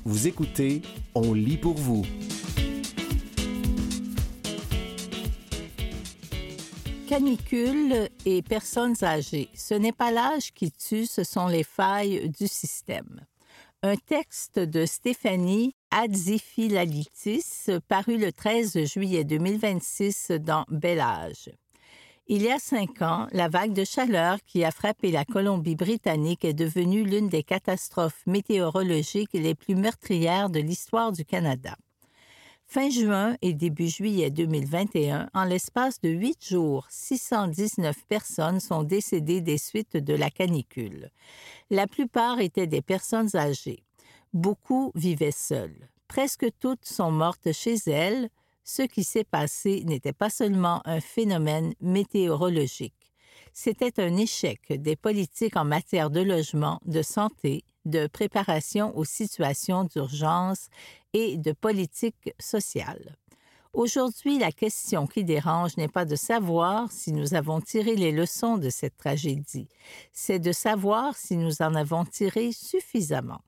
Vous écoutez On lit pour vous. Canicule et personnes âgées. Ce n'est pas l'âge qui tue, ce sont les failles du système. Un texte de Stéphanie Adzifilalitis paru le 13 juillet 2026 dans Bel Âge. Il y a 5 ans, la vague de chaleur qui a frappé la Colombie-Britannique est devenue l'une des catastrophes météorologiques les plus meurtrières de l'histoire du Canada. Fin juin et début juillet 2021, en l'espace de 8 jours, 619 personnes sont décédées des suites de la canicule. La plupart étaient des personnes âgées. Beaucoup vivaient seules. Presque toutes sont mortes chez elles. Ce qui s'est passé n'était pas seulement un phénomène météorologique. C'était un échec des politiques en matière de logement, de santé, de préparation aux situations d'urgence et de politique sociale. Aujourd'hui, la question qui dérange n'est pas de savoir si nous avons tiré les leçons de cette tragédie, c'est de savoir si nous en avons tiré suffisamment.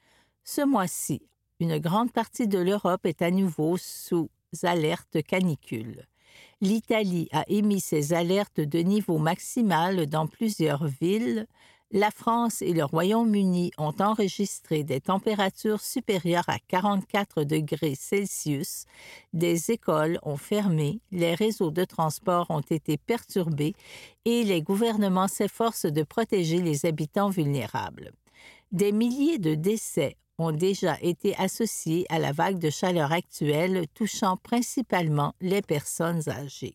Ce mois-ci, une grande partie de l'Europe est à nouveau sous alerte canicule. L'Italie a émis ses alertes de niveau maximal dans plusieurs villes. La France et le Royaume-Uni ont enregistré des températures supérieures à 44 degrés Celsius. Des écoles ont fermé, les réseaux de transport ont été perturbés et les gouvernements s'efforcent de protéger les habitants vulnérables. Des milliers de décès ont déjà été associés à la vague de chaleur actuelle touchant principalement les personnes âgées.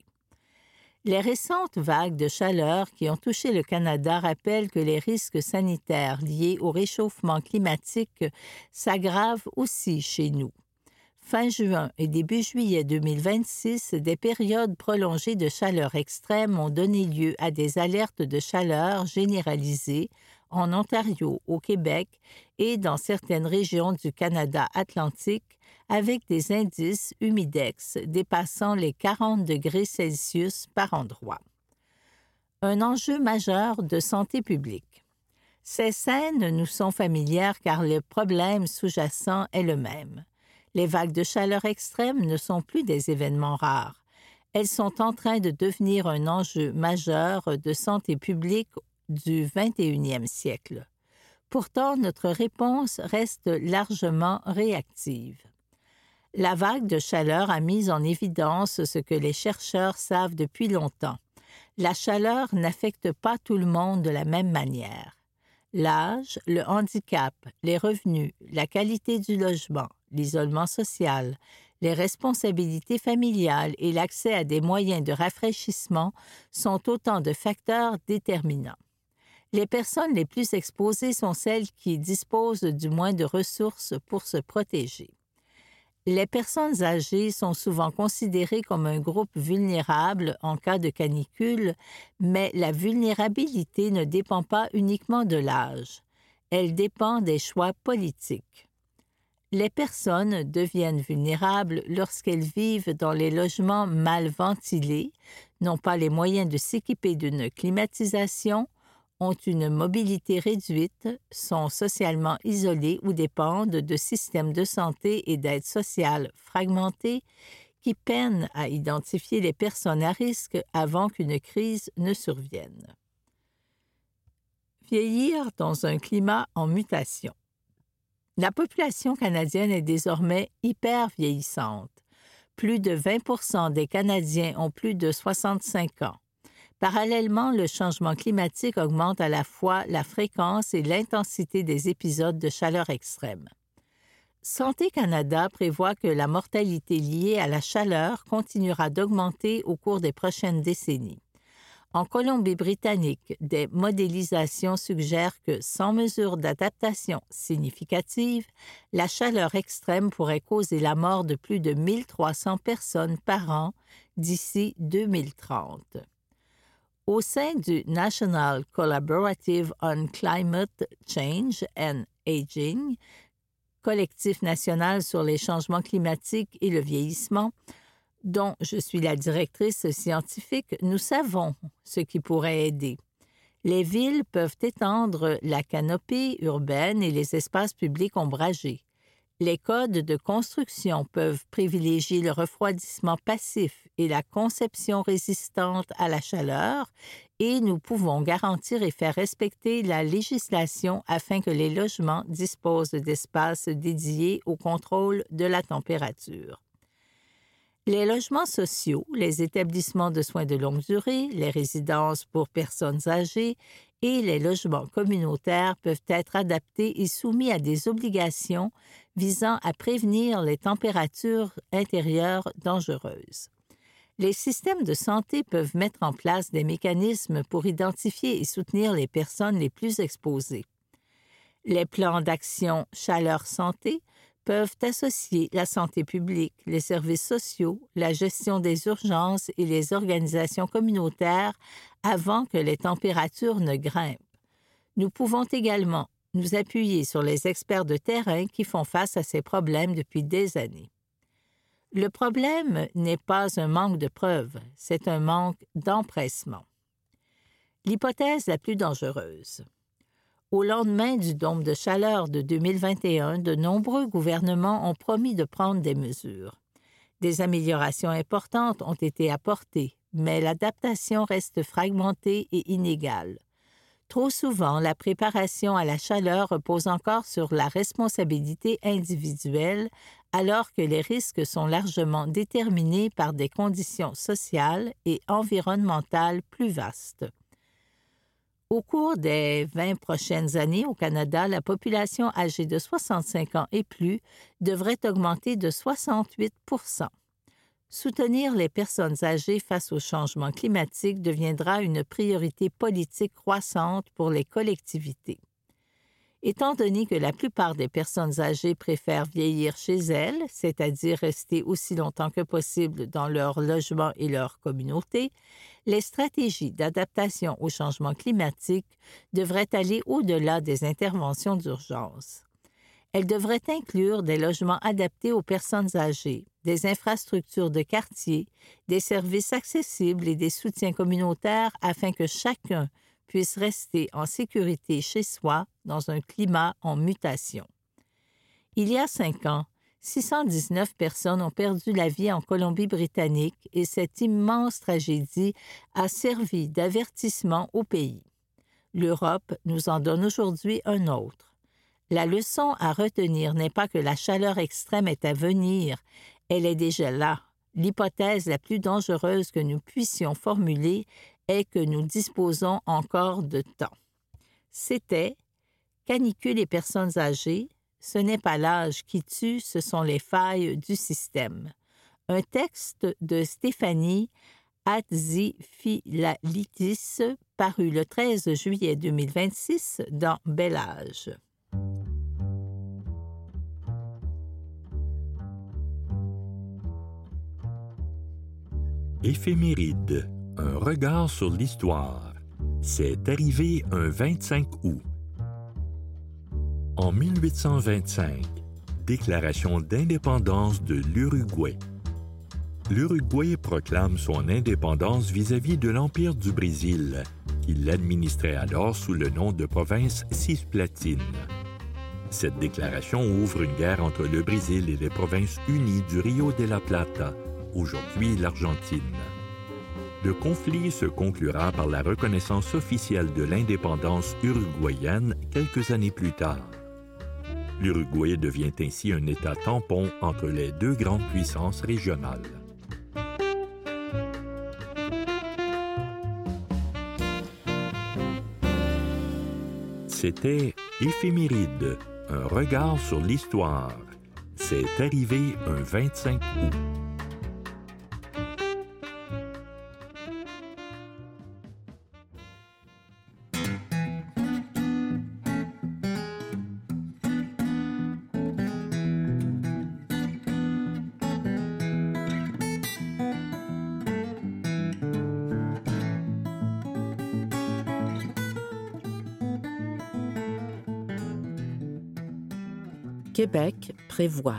Les récentes vagues de chaleur qui ont touché le Canada rappellent que les risques sanitaires liés au réchauffement climatique s'aggravent aussi chez nous. Fin juin et début juillet 2026, des périodes prolongées de chaleur extrême ont donné lieu à des alertes de chaleur généralisées en Ontario, au Québec et dans certaines régions du Canada atlantique, avec des indices humidex dépassant les 40 degrés Celsius par endroit. Un enjeu majeur de santé publique. Ces scènes nous sont familières car le problème sous-jacent est le même. Les vagues de chaleur extrême ne sont plus des événements rares. Elles sont en train de devenir un enjeu majeur de santé publique du 21e siècle. Pourtant, notre réponse reste largement réactive. La vague de chaleur a mis en évidence ce que les chercheurs savent depuis longtemps. La chaleur n'affecte pas tout le monde de la même manière. L'âge, le handicap, les revenus, la qualité du logement, l'isolement social, les responsabilités familiales et l'accès à des moyens de rafraîchissement sont autant de facteurs déterminants. Les personnes les plus exposées sont celles qui disposent du moins de ressources pour se protéger. Les personnes âgées sont souvent considérées comme un groupe vulnérable en cas de canicule, mais la vulnérabilité ne dépend pas uniquement de l'âge. Elle dépend des choix politiques. Les personnes deviennent vulnérables lorsqu'elles vivent dans les logements mal ventilés, n'ont pas les moyens de s'équiper d'une climatisation, ont une mobilité réduite, sont socialement isolés ou dépendent de systèmes de santé et d'aide sociale fragmentés qui peinent à identifier les personnes à risque avant qu'une crise ne survienne. Vieillir dans un climat en mutation. La population canadienne est désormais hyper vieillissante. Plus de 20% des Canadiens ont plus de 65 ans. Parallèlement, le changement climatique augmente à la fois la fréquence et l'intensité des épisodes de chaleur extrême. Santé Canada prévoit que la mortalité liée à la chaleur continuera d'augmenter au cours des prochaines décennies. En Colombie-Britannique, des modélisations suggèrent que, sans mesure d'adaptation significative, la chaleur extrême pourrait causer la mort de plus de 1300 personnes par an d'ici 2030. Au sein du National Collaborative on Climate Change and Aging, collectif national sur les changements climatiques et le vieillissement, dont je suis la directrice scientifique, nous savons ce qui pourrait aider. Les villes peuvent étendre la canopée urbaine et les espaces publics ombragés. Les codes de construction peuvent privilégier le refroidissement passif et la conception résistante à la chaleur et nous pouvons garantir et faire respecter la législation afin que les logements disposent d'espaces dédiés au contrôle de la température. Les logements sociaux, les établissements de soins de longue durée, les résidences pour personnes âgées et les logements communautaires peuvent être adaptés et soumis à des obligations visant à prévenir les températures intérieures dangereuses. Les systèmes de santé peuvent mettre en place des mécanismes pour identifier et soutenir les personnes les plus exposées. Les plans d'action chaleur-santé peuvent associer la santé publique, les services sociaux, la gestion des urgences et les organisations communautaires avant que les températures ne grimpent. Nous pouvons également nous appuyer sur les experts de terrain qui font face à ces problèmes depuis des années. Le problème n'est pas un manque de preuves, c'est un manque d'empressement. L'hypothèse la plus dangereuse. Au lendemain du dôme de chaleur de 2021, de nombreux gouvernements ont promis de prendre des mesures. Des améliorations importantes ont été apportées, mais l'adaptation reste fragmentée et inégale. Trop souvent, la préparation à la chaleur repose encore sur la responsabilité individuelle, alors que les risques sont largement déterminés par des conditions sociales et environnementales plus vastes. Au cours des 20 prochaines années au Canada, la population âgée de 65 ans et plus devrait augmenter de 68 %. Soutenir les personnes âgées face au changement climatique deviendra une priorité politique croissante pour les collectivités. Étant donné que la plupart des personnes âgées préfèrent vieillir chez elles, c'est-à-dire rester aussi longtemps que possible dans leur logement et leur communauté, les stratégies d'adaptation au changement climatique devraient aller au-delà des interventions d'urgence. Elles devraient inclure des logements adaptés aux personnes âgées, des infrastructures de quartier, des services accessibles et des soutiens communautaires afin que chacun puisse rester en sécurité chez soi dans un climat en mutation. Il y a 5 ans, 619 personnes ont perdu la vie en Colombie-Britannique et cette immense tragédie a servi d'avertissement au pays. L'Europe nous en donne aujourd'hui un autre. La leçon à retenir n'est pas que la chaleur extrême est à venir, elle est déjà là. L'hypothèse la plus dangereuse que nous puissions formuler est que nous disposons encore de temps. C'était Canicule et personnes âgées, ce n'est pas l'âge qui tue, ce sont les failles du système. Un texte de Stéphanie Atzifilalitis, paru le 13 juillet 2026 dans Bel Âge. Éphéméride, un regard sur l'histoire. C'est arrivé un 25 août. En 1825, déclaration d'indépendance de l'Uruguay. L'Uruguay proclame son indépendance vis-à-vis de l'Empire du Brésil, qu'il administrait alors sous le nom de province Cisplatine. Cette déclaration ouvre une guerre entre le Brésil et les provinces unies du Rio de la Plata, aujourd'hui l'Argentine. Le conflit se conclura par la reconnaissance officielle de l'indépendance uruguayenne quelques années plus tard. L'Uruguay devient ainsi un État tampon entre les deux grandes puissances régionales. C'était Éphéméride, un regard sur l'histoire. C'est arrivé un 25 août. Québec prévoit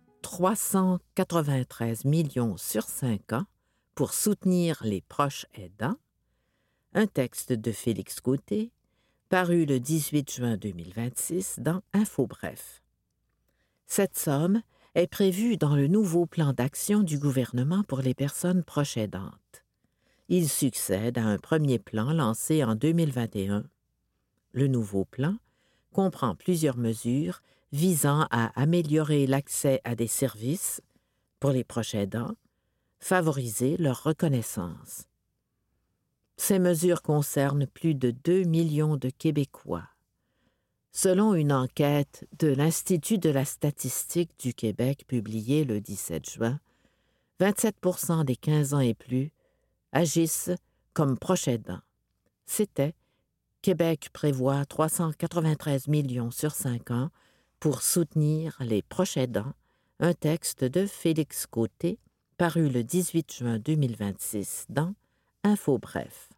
393 millions sur 5 ans pour soutenir les proches aidants. Un texte de Félix Côté, paru le 18 juin 2026 dans Info Bref. Cette somme est prévue dans le nouveau plan d'action du gouvernement pour les personnes proches aidantes. Il succède à un premier plan lancé en 2021. Le nouveau plan comprend plusieurs mesures visant à améliorer l'accès à des services pour les proches aidants, favoriser leur reconnaissance. Ces mesures concernent plus de 2 millions de Québécois. Selon une enquête de l'Institut de la statistique du Québec publiée le 17 juin, 27% des 15 ans et plus agissent comme proches aidants. C'était Québec prévoit 393 millions sur 5 ans pour soutenir les proches aidants, un texte de Félix Côté, paru le 18 juin 2026 dans Info Bref.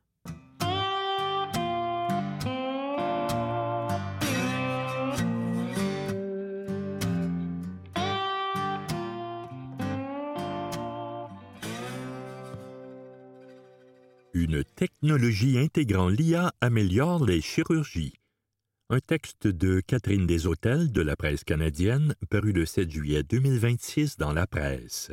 Une technologie intégrant l'IA améliore les chirurgies. Un texte de Catherine Deshôtels de la presse canadienne, paru le 7 juillet 2026 dans la presse.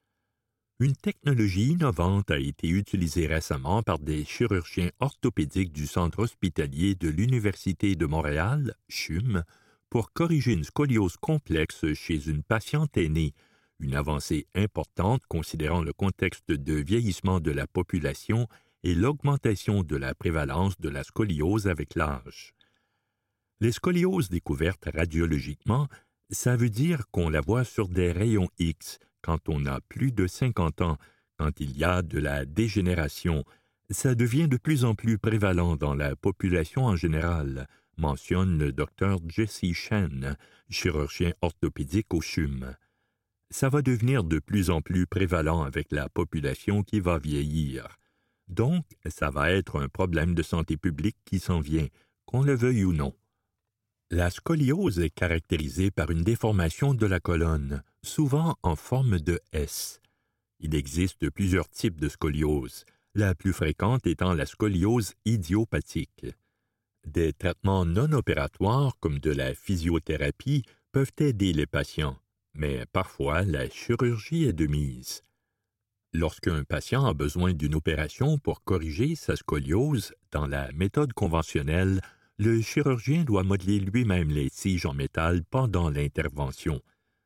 Une technologie innovante a été utilisée récemment par des chirurgiens orthopédiques du Centre hospitalier de l'Université de Montréal, CHUM, pour corriger une scoliose complexe chez une patiente aînée, une avancée importante considérant le contexte de vieillissement de la population et l'augmentation de la prévalence de la scoliose avec l'âge. Les scolioses découvertes radiologiquement, ça veut dire qu'on la voit sur des rayons X quand on a plus de 50 ans, quand il y a de la dégénération. Ça devient de plus en plus prévalent dans la population en général, mentionne le Dr Jesse Chen, chirurgien orthopédique au CHUM. Ça va devenir de plus en plus prévalent avec la population qui va vieillir. Donc, ça va être un problème de santé publique qui s'en vient, qu'on le veuille ou non. La scoliose est caractérisée par une déformation de la colonne, souvent en forme de S. Il existe plusieurs types de scoliose, la plus fréquente étant la scoliose idiopathique. Des traitements non opératoires comme de la physiothérapie peuvent aider les patients, mais parfois la chirurgie est de mise. Lorsqu'un patient a besoin d'une opération pour corriger sa scoliose, dans la méthode conventionnelle, le chirurgien doit modeler lui-même les tiges en métal pendant l'intervention.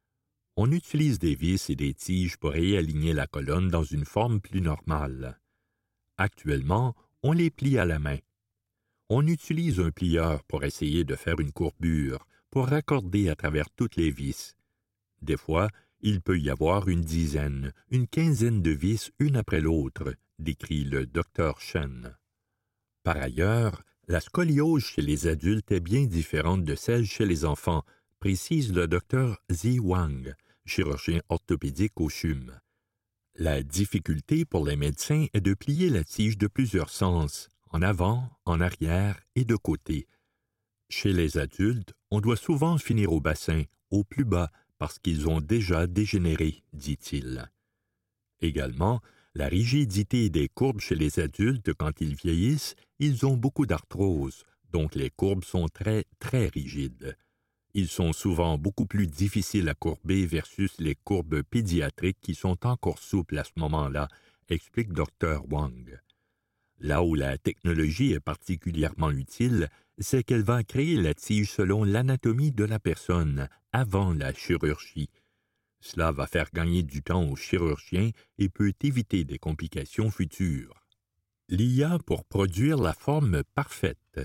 On utilise des vis et des tiges pour réaligner la colonne dans une forme plus normale. Actuellement, on les plie à la main. On utilise un plieur pour essayer de faire une courbure, pour raccorder à travers toutes les vis. Des fois, il peut y avoir une dizaine, une quinzaine de vis une après l'autre, décrit le Dr Chen. Par ailleurs, la scoliose chez les adultes est bien différente de celle chez les enfants, précise le Dr Zi Wang, chirurgien orthopédique au CHUM. La difficulté pour les médecins est de plier la tige de plusieurs sens, en avant, en arrière et de côté. Chez les adultes, on doit souvent finir au bassin, au plus bas, parce qu'ils ont déjà dégénéré, dit-il. Également, la rigidité des courbes chez les adultes quand ils vieillissent, ils ont beaucoup d'arthrose, donc les courbes sont très, très rigides. Ils sont souvent beaucoup plus difficiles à courber versus les courbes pédiatriques qui sont encore souples à ce moment-là, explique Dr Wang. Là où la technologie est particulièrement utile, c'est qu'elle va créer la tige selon l'anatomie de la personne, avant la chirurgie. Cela va faire gagner du temps aux chirurgiens et peut éviter des complications futures. L'IA pour produire la forme parfaite.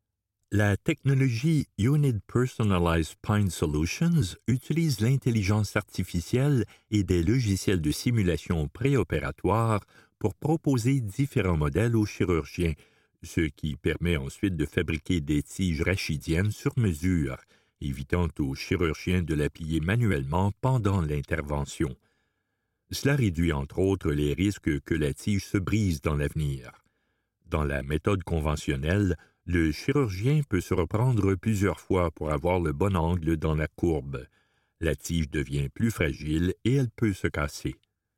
La technologie Unit Personalized Spine Solutions utilise l'intelligence artificielle et des logiciels de simulation préopératoire pour proposer différents modèles aux chirurgiens, ce qui permet ensuite de fabriquer des tiges rachidiennes sur mesure, évitant aux chirurgiens de la plier manuellement pendant l'intervention. Cela réduit entre autres les risques que la tige se brise dans l'avenir. Dans la méthode conventionnelle, le chirurgien peut se reprendre plusieurs fois pour avoir le bon angle dans la courbe. La tige devient plus fragile et elle peut se casser.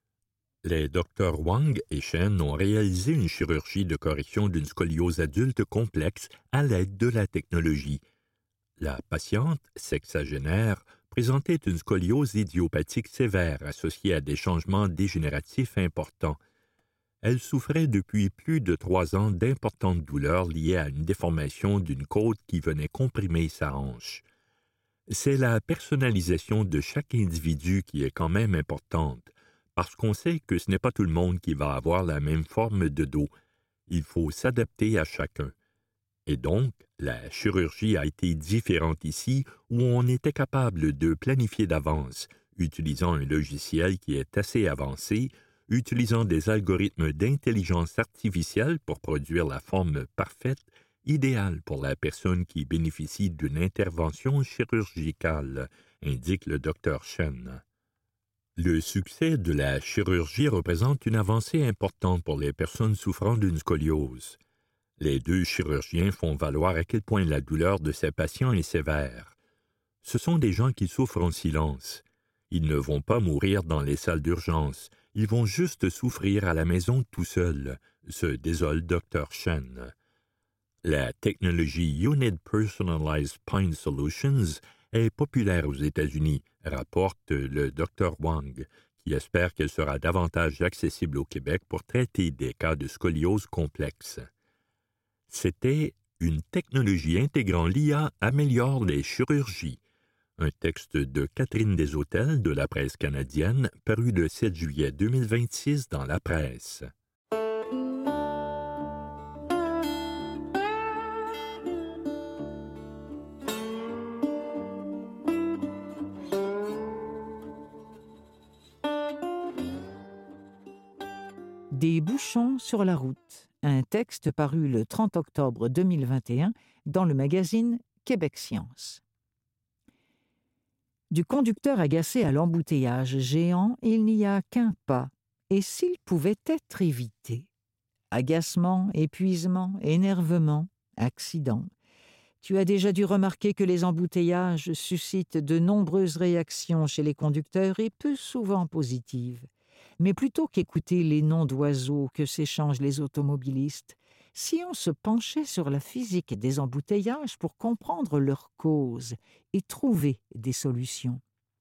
Les Dr Wang et Chen ont réalisé une chirurgie de correction d'une scoliose adulte complexe à l'aide de la technologie. La patiente, sexagénaire, présentait une scoliose idiopathique sévère associée à des changements dégénératifs importants. Elle souffrait depuis plus de 3 ans d'importantes douleurs liées à une déformation d'une côte qui venait comprimer sa hanche. C'est la personnalisation de chaque individu qui est quand même importante, parce qu'on sait que ce n'est pas tout le monde qui va avoir la même forme de dos. Il faut s'adapter à chacun. Et donc, la chirurgie a été différente ici, où on était capable de planifier d'avance, utilisant un logiciel qui est assez avancé, utilisant des algorithmes d'intelligence artificielle pour produire la forme parfaite, idéale pour la personne qui bénéficie d'une intervention chirurgicale, indique le Dr. Chen. Le succès de la chirurgie représente une avancée importante pour les personnes souffrant d'une scoliose. Les 2 chirurgiens font valoir à quel point la douleur de ces patients est sévère. Ce sont des gens qui souffrent en silence. Ils ne vont pas mourir dans les salles d'urgence, ils vont juste souffrir à la maison tout seuls, se désole Dr. Chen. La technologie Unit Personalized Spine Solutions est populaire aux États-Unis, rapporte le Dr. Wang, qui espère qu'elle sera davantage accessible au Québec pour traiter des cas de scoliose complexes. C'était « Une technologie intégrant l'IA améliore les chirurgies », un texte de Catherine Deshôtels de la presse canadienne, paru le 7 juillet 2026 dans la presse. Des bouchons sur la route, un texte paru le 30 octobre 2021 dans le magazine Québec Science. Du conducteur agacé à l'embouteillage géant, il n'y a qu'un pas, et s'il pouvait être évité. Agacement, épuisement, énervement, accident. Tu as déjà dû remarquer que les embouteillages suscitent de nombreuses réactions chez les conducteurs et peu souvent positives. Mais plutôt qu'écouter les noms d'oiseaux que s'échangent les automobilistes, si on se penchait sur la physique des embouteillages pour comprendre leurs causes et trouver des solutions.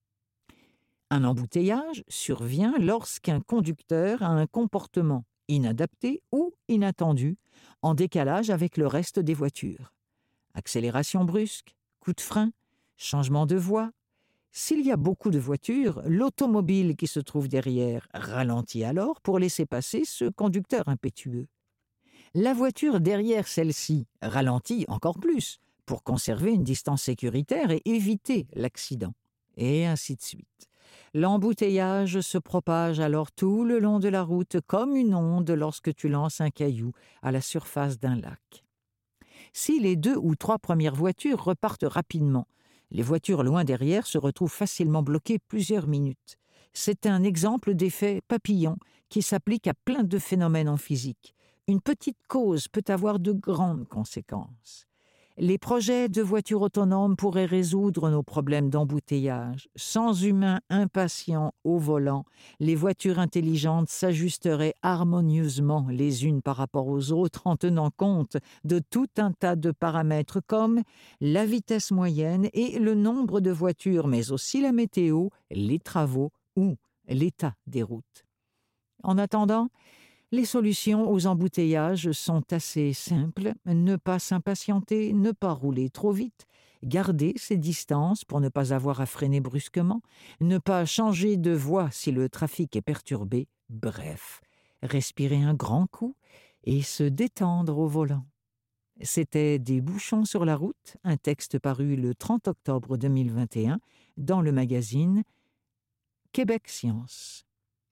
Un embouteillage survient lorsqu'un conducteur a un comportement inadapté ou inattendu, en décalage avec le reste des voitures. Accélération brusque, coup de frein, changement de voie. S'il y a beaucoup de voitures, l'automobile qui se trouve derrière ralentit alors pour laisser passer ce conducteur impétueux. La voiture derrière celle-ci ralentit encore plus pour conserver une distance sécuritaire et éviter l'accident, et ainsi de suite. L'embouteillage se propage alors tout le long de la route comme une onde lorsque tu lances un caillou à la surface d'un lac. Si les 2 ou 3 premières voitures repartent rapidement, les voitures loin derrière se retrouvent facilement bloquées plusieurs minutes. C'est un exemple d'effet papillon qui s'applique à plein de phénomènes en physique. Une petite cause peut avoir de grandes conséquences. Les projets de voitures autonomes pourraient résoudre nos problèmes d'embouteillage. Sans humains impatients au volant, les voitures intelligentes s'ajusteraient harmonieusement les unes par rapport aux autres en tenant compte de tout un tas de paramètres comme la vitesse moyenne et le nombre de voitures, mais aussi la météo, les travaux ou l'état des routes. En attendant, les solutions aux embouteillages sont assez simples. Ne pas s'impatienter, ne pas rouler trop vite, garder ses distances pour ne pas avoir à freiner brusquement, ne pas changer de voie si le trafic est perturbé. Bref, respirer un grand coup et se détendre au volant. C'était Des bouchons sur la route, un texte paru le 30 octobre 2021 dans le magazine Québec Science.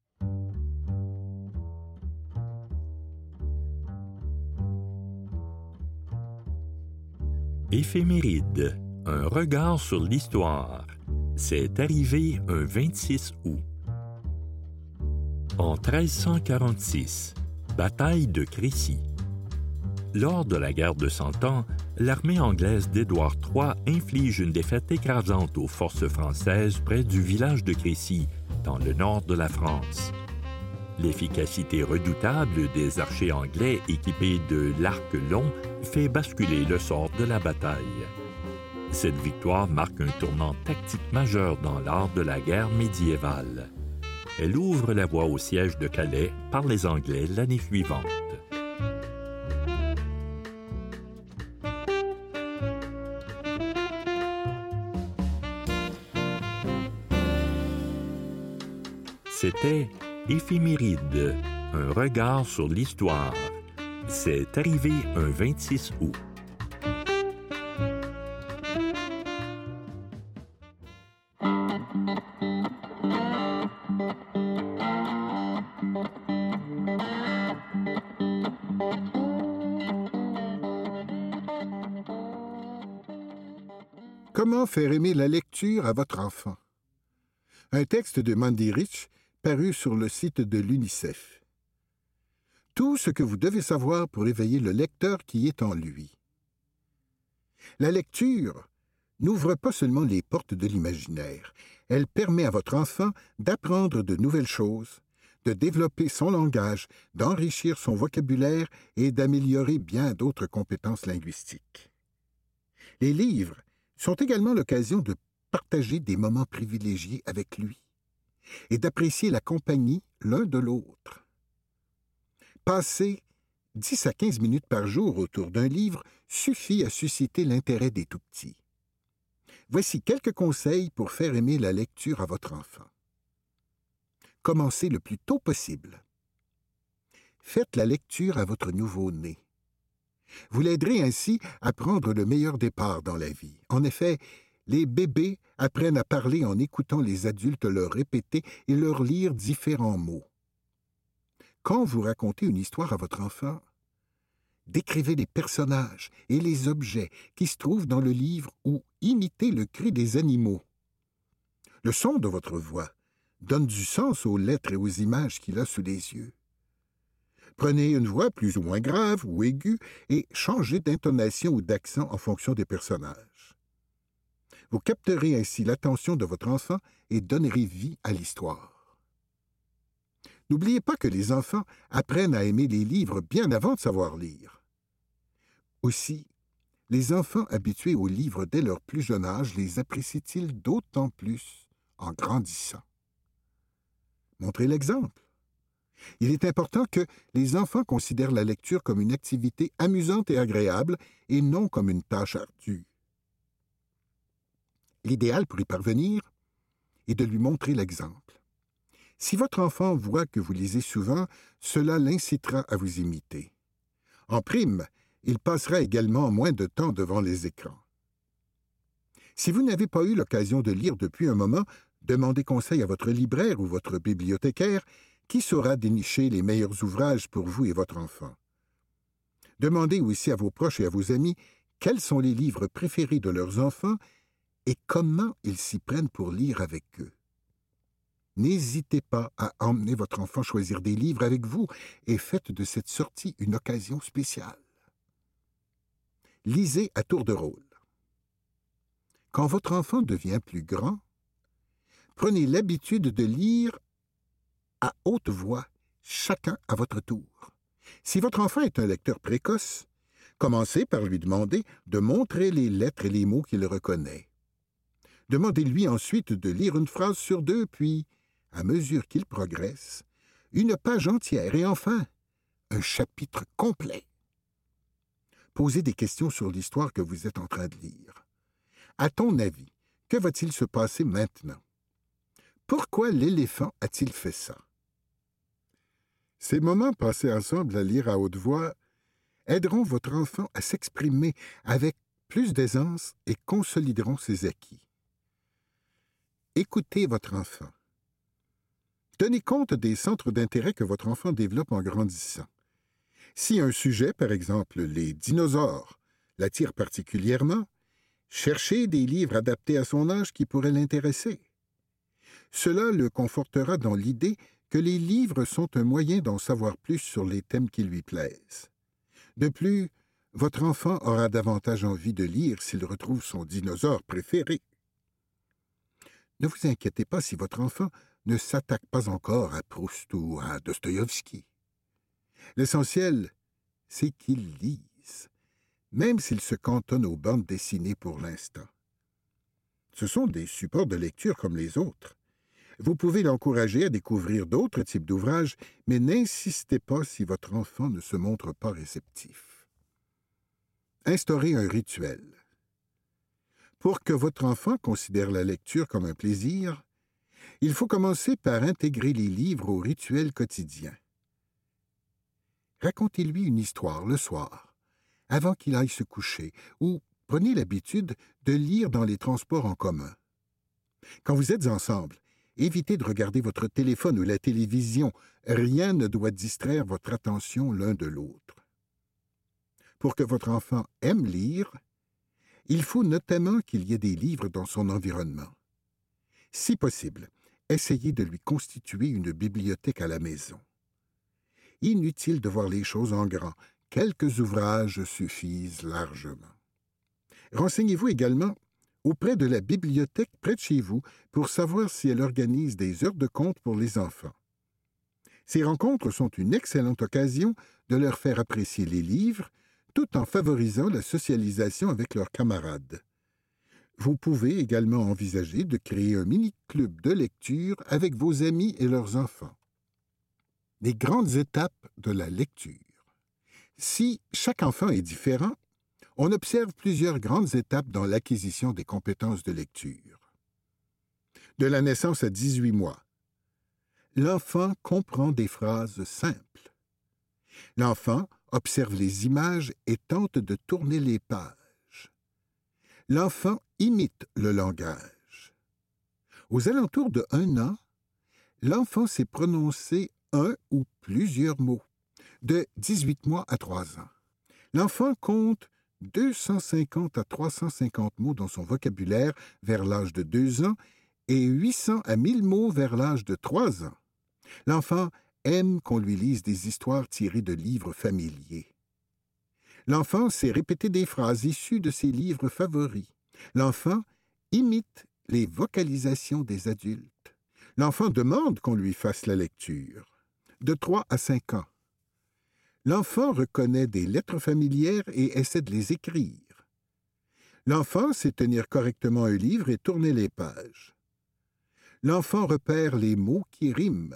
Éphéméride, un regard sur l'histoire. C'est arrivé un 26 août. En 1346, bataille de Crécy. Lors de la guerre de Cent Ans, l'armée anglaise d'Édouard III inflige une défaite écrasante aux forces françaises près du village de Crécy, dans le nord de la France. L'efficacité redoutable des archers anglais équipés de l'arcs longs fait basculer le sort de la bataille. Cette victoire marque un tournant tactique majeur dans l'art de la guerre médiévale. Elle ouvre la voie au siège de Calais par les Anglais l'année suivante. C'était Éphéméride, un regard sur l'histoire. C'est arrivé un 26 août. Comment faire aimer la lecture à votre enfant? Un texte de Mandy Rich paru sur le site de l'UNICEF. Tout ce que vous devez savoir pour éveiller le lecteur qui est en lui. La lecture n'ouvre pas seulement les portes de l'imaginaire, elle permet à votre enfant d'apprendre de nouvelles choses, de développer son langage, d'enrichir son vocabulaire et d'améliorer bien d'autres compétences linguistiques. Les livres sont également l'occasion de partager des moments privilégiés avec lui et d'apprécier la compagnie l'un de l'autre. Passer 10 à 15 minutes par jour autour d'un livre suffit à susciter l'intérêt des tout-petits. Voici quelques conseils pour faire aimer la lecture à votre enfant. Commencez le plus tôt possible. Faites la lecture à votre nouveau-né. Vous l'aiderez ainsi à prendre le meilleur départ dans la vie. En effet, les bébés apprennent à parler en écoutant les adultes leur répéter et leur lire différents mots. Quand vous racontez une histoire à votre enfant, décrivez les personnages et les objets qui se trouvent dans le livre ou imitez le cri des animaux. Le son de votre voix donne du sens aux lettres et aux images qu'il a sous les yeux. Prenez une voix plus ou moins grave ou aiguë et changez d'intonation ou d'accent en fonction des personnages. Vous capterez ainsi l'attention de votre enfant et donnerez vie à l'histoire. N'oubliez pas que les enfants apprennent à aimer les livres bien avant de savoir lire. Aussi, les enfants habitués aux livres dès leur plus jeune âge les apprécient-ils d'autant plus en grandissant. Montrez l'exemple. Il est important que les enfants considèrent la lecture comme une activité amusante et agréable et non comme une tâche ardue. L'idéal pour y parvenir est de lui montrer l'exemple. Si votre enfant voit que vous lisez souvent, cela l'incitera à vous imiter. En prime, il passera également moins de temps devant les écrans. Si vous n'avez pas eu l'occasion de lire depuis un moment, demandez conseil à votre libraire ou votre bibliothécaire qui saura dénicher les meilleurs ouvrages pour vous et votre enfant. Demandez aussi à vos proches et à vos amis quels sont les livres préférés de leurs enfants et comment ils s'y prennent pour lire avec eux. N'hésitez pas à emmener votre enfant choisir des livres avec vous et faites de cette sortie une occasion spéciale. Lisez à tour de rôle. Quand votre enfant devient plus grand, prenez l'habitude de lire à haute voix, chacun à votre tour. Si votre enfant est un lecteur précoce, commencez par lui demander de montrer les lettres et les mots qu'il reconnaît. Demandez-lui ensuite de lire une phrase sur deux, puis, à mesure qu'il progresse, une page entière et enfin, un chapitre complet. Posez des questions sur l'histoire que vous êtes en train de lire. À ton avis, que va-t-il se passer maintenant? Pourquoi l'éléphant a-t-il fait ça? Ces moments passés ensemble à lire à haute voix aideront votre enfant à s'exprimer avec plus d'aisance et consolideront ses acquis. Écoutez votre enfant. Tenez compte des centres d'intérêt que votre enfant développe en grandissant. Si un sujet, par exemple les dinosaures, l'attire particulièrement, cherchez des livres adaptés à son âge qui pourraient l'intéresser. Cela le confortera dans l'idée que les livres sont un moyen d'en savoir plus sur les thèmes qui lui plaisent. De plus, votre enfant aura davantage envie de lire s'il retrouve son dinosaure préféré. Ne vous inquiétez pas si votre enfant ne s'attaque pas encore à Proust ou à Dostoïevski. L'essentiel, c'est qu'il lise, même s'il se cantonne aux bandes dessinées pour l'instant. Ce sont des supports de lecture comme les autres. Vous pouvez l'encourager à découvrir d'autres types d'ouvrages, mais n'insistez pas si votre enfant ne se montre pas réceptif. Instaurez un rituel. Pour que votre enfant considère la lecture comme un plaisir, il faut commencer par intégrer les livres au rituel quotidien. Racontez-lui une histoire le soir, avant qu'il aille se coucher, ou prenez l'habitude de lire dans les transports en commun. Quand vous êtes ensemble, évitez de regarder votre téléphone ou la télévision. Rien ne doit distraire votre attention l'un de l'autre. Pour que votre enfant aime lire, il faut notamment qu'il y ait des livres dans son environnement. Si possible, essayez de lui constituer une bibliothèque à la maison. Inutile de voir les choses en grand. Quelques ouvrages suffisent largement. Renseignez-vous également auprès de la bibliothèque près de chez vous pour savoir si elle organise des heures de conte pour les enfants. Ces rencontres sont une excellente occasion de leur faire apprécier les livres tout en favorisant la socialisation avec leurs camarades. Vous pouvez également envisager de créer un mini-club de lecture avec vos amis et leurs enfants. Les grandes étapes de la lecture. Si chaque enfant est différent, on observe plusieurs grandes étapes dans l'acquisition des compétences de lecture. De la naissance à 18 mois, l'enfant comprend des phrases simples. L'enfant observe les images et tente de tourner les pages. L'enfant imite le langage. Aux alentours de 1 an, l'enfant sait prononcer un ou plusieurs mots. De 18 mois à 3 ans, l'enfant compte 250 à 350 mots dans son vocabulaire vers l'âge de 2 ans et 800 à 1000 mots vers l'âge de 3 ans. L'enfant aime qu'on lui lise des histoires tirées de livres familiers. L'enfant sait répéter des phrases issues de ses livres favoris. L'enfant imite les vocalisations des adultes. L'enfant demande qu'on lui fasse la lecture. De 3 à 5 ans, l'enfant reconnaît des lettres familières et essaie de les écrire. L'enfant sait tenir correctement un livre et tourner les pages. L'enfant repère les mots qui riment.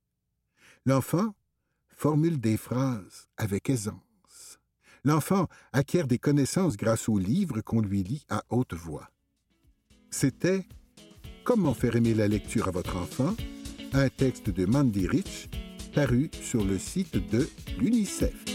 L'enfant formule des phrases avec aisance. L'enfant acquiert des connaissances grâce aux livres qu'on lui lit à haute voix. C'était « Comment faire aimer la lecture à votre enfant ?» un texte de Mandy Rich, paru sur le site de l'UNICEF.